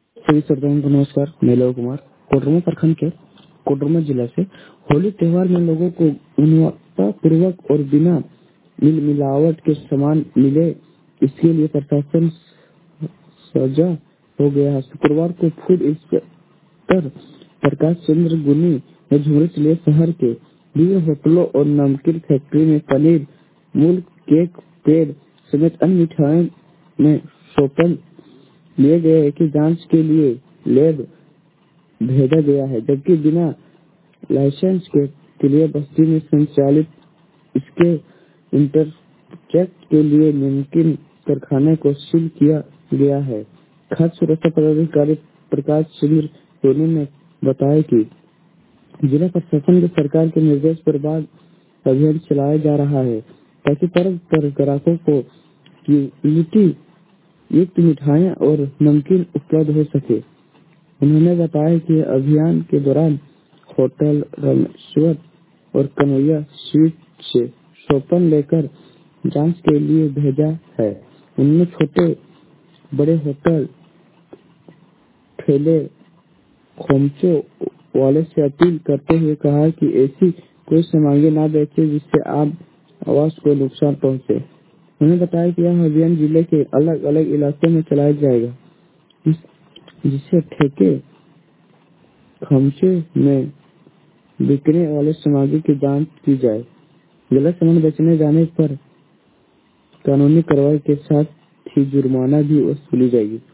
सभी श्रोताओं को नमस्कार। मैं लव कुमार कोडरमा प्रखंड के कोडरमा जिला से होली त्योहार में लोगों को गुणवत्ता पूर्वक और बिना मिलावट के सामान मिले, इसके लिए प्रशासन सजा हो गया है। शुक्रवार को फूड इंस्पेक्टर प्रकाश चंद्र गुनी ने झुमरी जिले शहर के विभिन्न होटलों और नमकीन फैक्ट्री में पनीर, मूल केक, पेड़ समेत अन्य मिठाइयों में शोपन लिए गए हैं कि जांच के लिए लैब भेजा गया है, जबकि बिना लाइसेंस के लिए बस्ती में संचालित इसके इंटरचेक के लिए नमकीन कारखाने को सील किया गया है। खाद्य सुरक्षा पदाधिकारी प्रकाश चंद्र सोनी ने बताया कि जिला प्रशासन के सरकार के निर्देश पर बाद अभियान चलाया जा रहा है ताकि पर्व पर ग्राहकों को क्वालिटी युक्त मिठाइयाँ और नमकीन उपलब्ध हो सके। उन्होंने बताया कि अभियान के दौरान होटल रामेश्वर और कन्हैया स्वीट से शोपन लेकर जांच के लिए भेजा है। उन्होंने छोटे बड़े होटल ठेले खोमचों वाले से अपील करते हुए कहा कि ऐसी कोई सामग्री ना बेचे जिससे आम आवास को नुकसान पहुंचे। उन्होंने बताया कि यह अभियान जिले के अलग अलग इलाकों में चलाया जाएगा, जिससे ठेके खमचे में बिकने वाले सामग्री की जांच की जाए। गलत सामान बेचने जाने पर कानूनी कार्रवाई के साथ ही जुर्माना भी वसूली जाएगी।